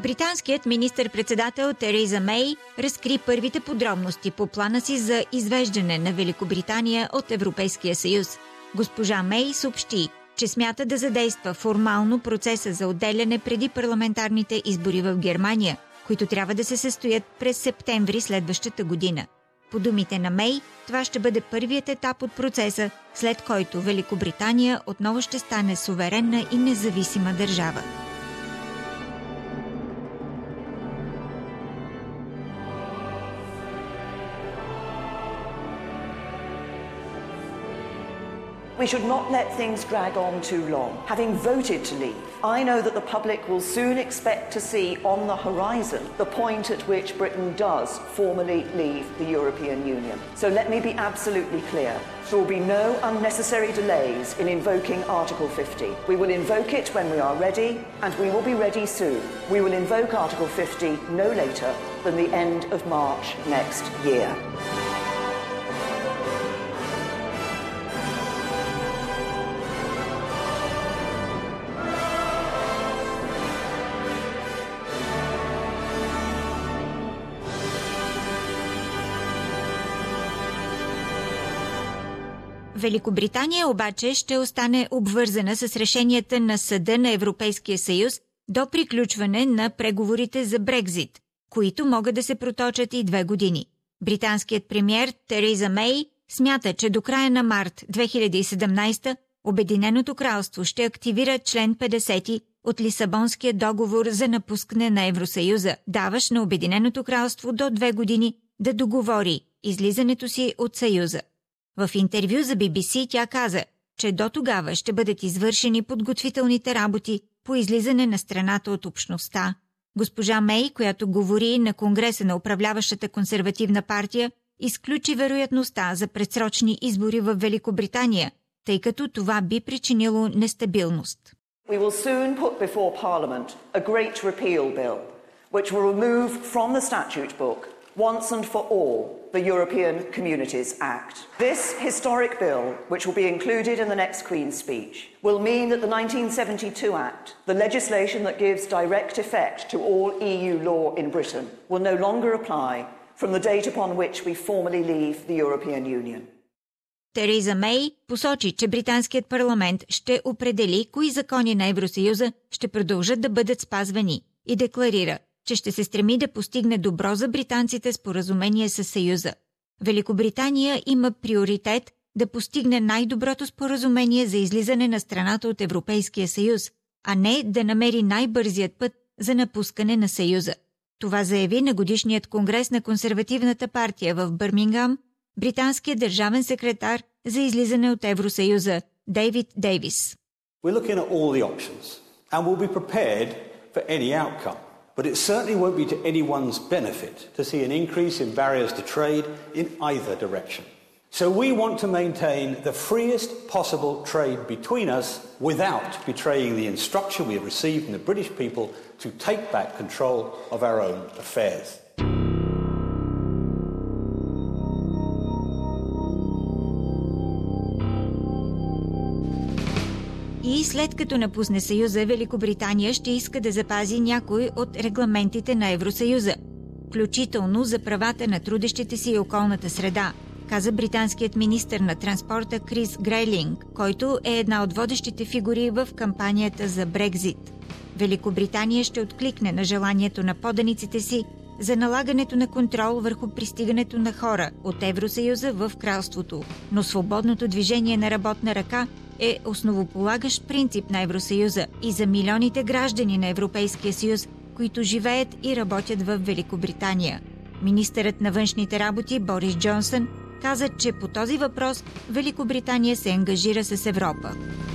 Британският министър-председател Тереза Мей разкри първите подробности по плана си за извеждане на Великобритания от Европейския съюз. Госпожа Мей съобщи, че смята да задейства формално процеса за отделяне преди парламентарните избори в Германия, които трябва да се състоят през септември следващата година. По думите на Мей, това ще бъде първият етап от процеса, след който Великобритания отново ще стане суверенна и независима държава. We should not let things drag on too long. Having voted to leave, I know that the public will soon expect to see on the horizon the point at which Britain does formally leave the European Union. So let me be absolutely clear. There will be no unnecessary delays in invoking Article 50. We will invoke it when we are ready, and we will be ready soon. We will invoke Article 50 no later than the end of March next year. Великобритания обаче ще остане обвързана с решенията на Съда на Европейския съюз до приключване на преговорите за Брекзит, които могат да се проточат и 2 години. Британският премиер Тереза Мей смята, че до края на март 2017 Обединеното кралство ще активира член 50 от Лисабонския договор за напускане на Евросъюза, даващ на Обединеното кралство до 2 години да договори излизането си от Съюза. В интервю за BBC тя каза, че до тогава ще бъдат извършени подготвителните работи по излизане на страната от общността. Госпожа Мей, която говори на Конгреса на управляващата консервативна партия, изключи вероятността за предсрочни избори в Великобритания, тъй като това би причинило нестабилност. We will soon put before Parliament a great repeal bill, which will remove from the statute book once and for all the European Communities Act. This historic bill, which will be included in the next Queen's speech, will mean that the 1972 Act, the legislation that gives direct effect to all EU law in Britain, will no longer apply from the date upon which we formally leave the European Union. Тереза Мей посочи, че британският парламент ще определи кои закони на Евросъюза ще продължат да бъдат спазвани и декларира, че ще се стреми да постигне добро за британците споразумение с Съюза. Великобритания има приоритет да постигне най-доброто споразумение за излизане на страната от Европейския съюз, а не да намери най-бързият път за напускане на Съюза. Това заяви на годишният конгрес на консервативната партия в Бърмингам британският държавен секретар за излизане от Евросъюза Дейвид Дейвис. We're looking at all the options and we'll be prepared for any outcome. But it certainly won't be to anyone's benefit to see an increase in barriers to trade in either direction. So we want to maintain the freest possible trade between us without betraying the instruction we have received from the British people to take back control of our own affairs. И след като напусне Съюза, Великобритания ще иска да запази някои от регламентите на Евросъюза, включително за правата на трудещите си и околната среда, каза британският министър на транспорта Крис Грейлинг, който е една от водещите фигури в кампанията за Брекзит. Великобритания ще откликне на желанието на поданиците си за налагането на контрол върху пристигането на хора от Евросъюза в кралството, но свободното движение на работна ръка е основополагащ принцип на Евросъюза и за милионите граждани на Европейския съюз, които живеят и работят в Великобритания. Министърът на външните работи Борис Джонсън каза, че по този въпрос Великобритания се ангажира с Европа.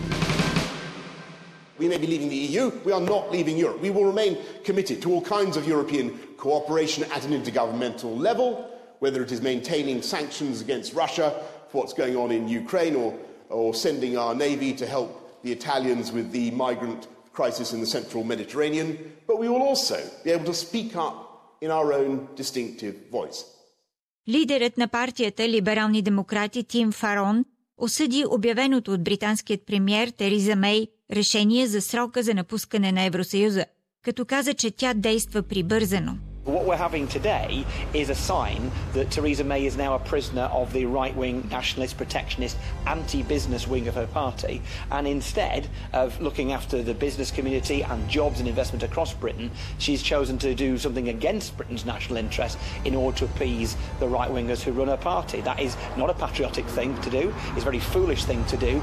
We may be leaving the EU, we are not leaving Europe. We will remain committed to all kinds of European cooperation at an intergovernmental level, whether it is maintaining sanctions against Russia for what's going on in Ukraine or sending our navy to help the Italians with the migrant crisis in the central Mediterranean. But we will also be able to speak up in our own distinctive voice. Лидерът на партията Либерални демократи Тим Фарон осъди обявеното от британският премиер Тереза Мей решение за срока за напускане на Евросъюза, като каза, че тя действа прибързано. What we're having today is a sign that Theresa May is now a prisoner of the right-wing, nationalist, protectionist, anti-business wing of her party, and instead of looking after the business community and jobs and investment across Britain, she's chosen to do something against Britain's national interests in order to appease the right-wingers who run her party. That is not a patriotic thing to do. It's a very foolish thing to do.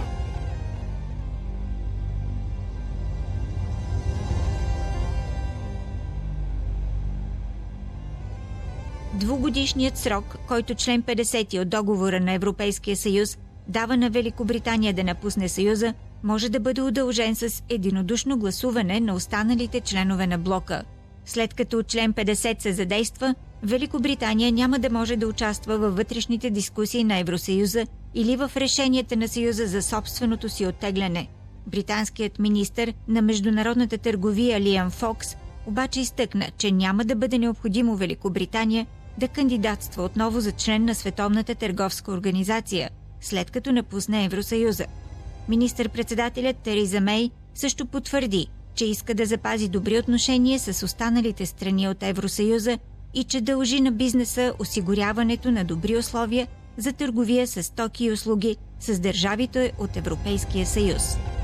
Двугодишният срок, който член 50 от договора на Европейския съюз дава на Великобритания да напусне съюза, може да бъде удължен с единодушно гласуване на останалите членове на блока. След като член 50 се задейства, Великобритания няма да може да участва във вътрешните дискусии на Евросъюза или в решенията на съюза за собственото си оттегляне. Британският министър на международната търговия Лиам Фокс обаче изтъкна, че няма да бъде необходимо Великобритания да кандидатства отново за член на Световната търговска организация, след като напусне Евросъюза. Министър-председателят Тереза Мей също потвърди, че иска да запази добри отношения с останалите страни от Евросъюза и че дължи на бизнеса осигуряването на добри условия за търговия с стоки и услуги с държавите от Европейския съюз.